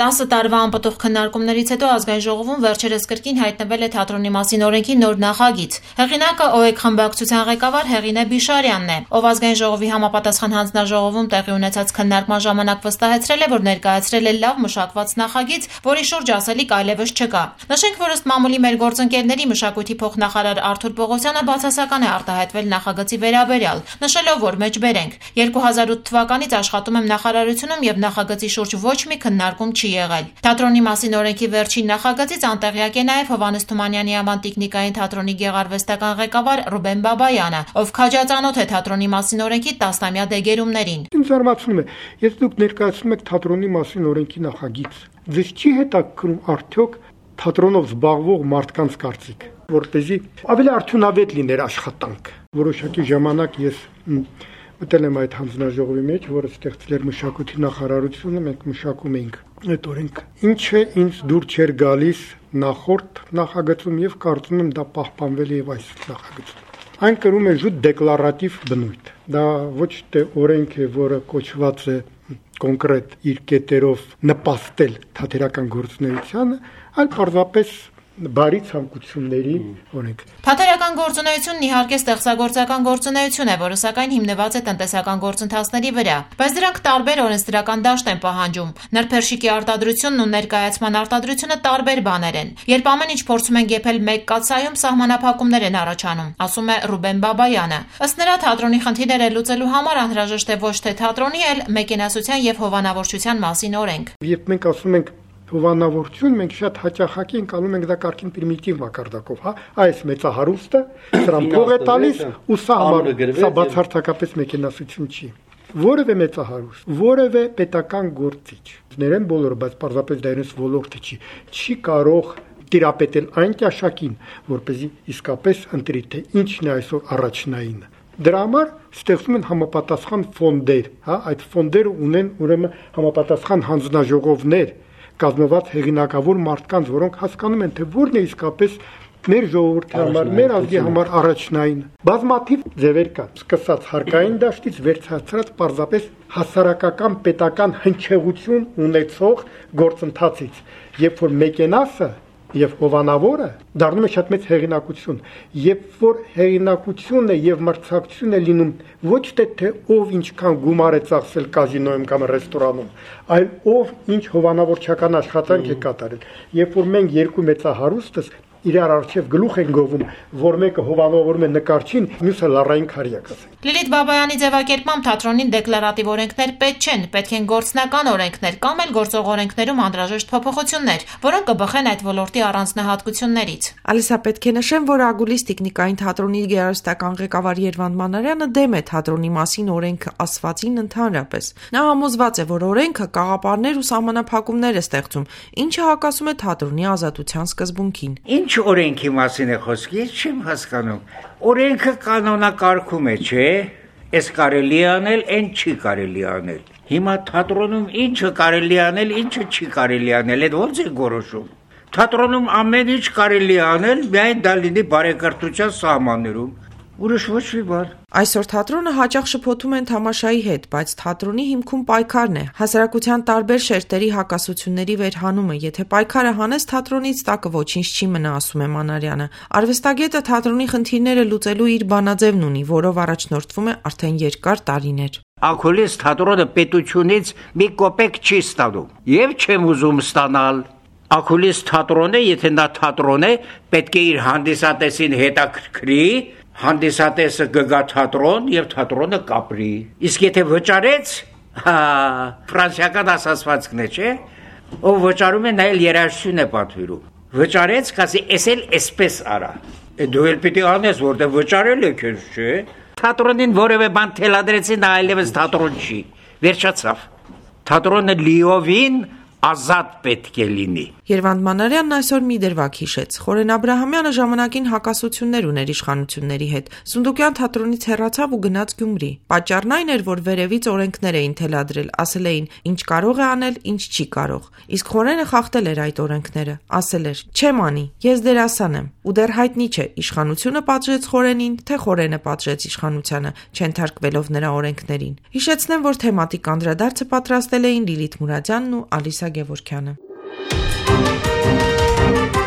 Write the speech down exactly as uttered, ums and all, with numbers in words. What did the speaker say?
տասը տարվա անպտուղ քննարկումներից հետո Ազգային ժողովում վերջերս կրկին հայտնվել է թատրոնի մասին օրենքի նոր նախագիծ։ Հեղինակը ՕԵԿ խմբակցության ղեկավար Հեղինե Բիշարյանն է, ով Ազգային ժողովի համապատասխան հանձնաժողովում տեղի ունեցած քննարկման ժամանակ վստահեցրել է, որ ներկայացրել է լավ մշակված նախագիծ, որի շուրջ ասելիք այլևս չկա։ Նշենք, որ ըստ մամուլի մեր գործընկերների մշակույթի փոխնախարար Արթուր Պողոսյանը բացասական է արտահայտվել նախագծի վերաբերյալ, նշելով, որ մեջբերենք երկու հազար ութ թվականից աշխատում եմ նախարարությունում եւ նախագծի շուրջ ոչ մի քննարկում չի եղել։ Թատրոնի մասին օրենքի վերջին նախագծից անտեղյակ է նաև Հովհաննես Թումանյանի անվան տիկնիկային թատրոնի գեղարվեստական ղեկավար Ռուբեն Բաբայանը, ով քաջածանոթ է թատրոնի մասին օրենքի տասնամյա դեգերումներին։ Ինձ զարմացնում է, եթե դուք ներկայացնում եք թատրոնի մասին օրենքի նախագիծ, ձեզ չի հետաքրքրում արդյոք թատրոնով զբաղվող մարդկանց կարծիք, որպեսզի ավելի արդյունավետ լիներ աշխատանք։ Որոշակի ժամանակ ես մտել եմ այդ հանձնաժողովի մեջ, որը ստեղծել էր մշակույթի նախարարությունը, մենք մշակում էինք այդ օրենքը։ Ինչը ինձ դուր չէր գալիս նախորդ նախագծում եւ կարծում եմ դա պահպանվել է եւ այս նախագծում։ Այն կրում է զուտ դեկլարատիվ բնույթ։ Դա ոչ թե օրենք է, որը կոչված է կոնկրետ իր կետերով նպաստել թատերական գործունեությանը, այլ պարզապես բարի ցանկությունների օրենք։ Թատերական գործունեությունն իհարկե ստեղծագործական գործունեություն է, որը սակայն հիմնված է տնտեսական գործընթացների վրա, բայց դրանք տարբեր օրենսդրական դաշտ են պահանջում։ Նրբերշիկի արտադրությունն ու ներկայացման արտադրությունը տարբեր բաներ են։ Երբ ամեն ինչ փորձում են գեփել մեկ կաթսայում, սահմանափակումներ են առաջանում, ասում է Ռուբեն Բաբայանը։ Ըստ նրա, թատրոնի խնդիրները լուծելու համար անհրաժեշտ է ոչ թե թատրոնի, այլ մեկենասության եւ հովանավորչության մասին օրենք։ Երբ մենք ասում ենք հովանավորություն, մենք շատ հաճախակի ընկալում ենք դա կարգին պրիմիտիվ մակարդակով, հա, այս մեծահարուստը սրան փող է տալիս ու սա համար սա բացարձակապես մեկենասություն չի։ Որևէ մեծահարուստ, որևէ պետական գործիչ, ներեն բոլորը, բայց պարզապես դա իրենց ոլորտը չի, չի կարող տիրապետել այն ճաշակին, որպեսզի իսկապես ընտրի, թե ինչն է այսօր առաջնայինը։ Դրա համար ստեղծում են համապատասխան ֆոնդեր, հա, այդ ֆոնդերը ունեն ուրեմն համապատասխան հանձնաժողովներ, կազմված հեղինակավոր մարդկանց, որոնք հասկանում են, թե որն է իսկապես մեր ժողովրդի համար, մեր ազգի համար առաջնային։ Բազմաթիվ ձևեր կան, սկսած հարկային դաշտից վերջացած պարզապես հասարակական պետական հնչեղություն ունեցող գործընթացից, երբ որ մեկենասը եւ հովանավորը դառնում է շատ մեծ հեղինակություն, երբ որ հեղինակությունն է եւ մրցակցությունն է լինում ոչ թե թե ով ինչքան գումար է ծախսել կազինոյում կամ ռեստորանում, այլ ով ինչ հովանավորչական աշխատանք է կատարել, երբ որ մենք երկու մեծահարուստս իրար արչև գլուխ են գովում, որ մեկը հովանավորում է նկարչին, մյուսը լառային քարյակ ասենք։ Լիլիթ Բաբայանի ձևակերպմամբ թատրոնին դեկլարատիվ օրենքներ պետք չեն, պետք են գործնական օրենքներ կամ էլ գործող օրենքներում անհրաժեշտ փոփոխություններ, որոնք կբխեն այդ ոլորտի առանձնահատկություններից։ Ալիսա, պետք է նշեմ, որ Ագուլիս տիկնիկային թատրոնի գեղարվեստական ղեկավար Երվանդ Մանարյանը դեմ է թատրոնի մասին օրենքը ասվածին ընդհանրապես։ Նա համոզված է, որ օրենքը կաղապարներ ու սահմանափակումներ է ստեղծում, ինչը հակասում է թատրոնի ազատության սկզբունքին։ Ինչ օրենքի մասին է խոսքը, ես չեմ հասկանում։ Օրենքը կանոնակարգում է, չէ՞։ Էս կարելի անել, այն չի կարելի անել։ Հիմա թատրոնում ինչը կարելի անել, ինչը չի կարելի անել, այդ ո՞նց է որոշում։ Թատրոնում ամեն ինչ կարելի անել, միայն դա լինի բարեկարգության սահմաններում։ Ուրիշ ոչ մի բան։ Այսօր թատրոնը հաճախ շփոթում են թամաշայի հետ, բայց թատրոնի հիմքում պայքարն է, հասարակության տարբեր շերտերի հակասությունների վերհանումը, եթե պայքարը հանես թատրոնից, տակը ոչինչ չի մնա, ասում է Մանարյանը։ Արվեստագետը թատրոնի խնդիրները լուծելու իր բանաձևն ունի, որով առաջնորդվում է արդեն երկար տարիներ։ Աքուլիս թատրոնը պետությունից մի կոպեկ չի ստանում, եւ չեմ ուզում ստանալ։ Աքուլիս թատրոնը, եթե նա թատրոն է, պետք է իր հանդիսատեսին հետաքրքրի, հանդիսատեսը գգա թատրոն եւ թատրոնը կապրի։ Իսկ եթե վճարեց, հա, ֆրանսիական ասացվածքն է, չէ՞, ով վճարում է, նա էլ երաժշտություն է պատվիրում։ Վճարեց, կասի, էս էլ էսպես արա։ Դու էլ պիտի անես, որտեղ վճարել եք, չէ՞։ Թատրոնին որևէ բան թելադրեցին, նա այլևս թատրոն չի։ Վերջացավ։ Թատրոնը լիովին ազատ պետք է լինի։ Երվանդ Մանարյանն այսօր մի դրվագ հիշեց։ Խորեն Աբրահամյանը ժամանակին հակասություններ ուներ իշխանությունների հետ։ Սունդուկյան թատրոնից հեռացավ ու գնաց Գյումրի։ Պատճառն այն էր, որ վերևից օրենքներ էին թելադրել, ասել էին ինչ կարող է անել, ինչ չի կարող։ Իսկ Խորենը խախտել էր այդ օրենքները, ասել էր. «Չեմ անի, ես դերասան եմ»։ Ու դեռ հայտնի չէ, իշխանությունը պատժեց Խորենին, թե Խորենը պատժեց իշխանությանը, չընթարկվելով նրա օրենքներին։ Հիշեցնեմ, որ թեմատիկ անդրադարձը պատրաստել էին Լիլիթ Մուրադյանն ու Ալիսա Գևորգյանը։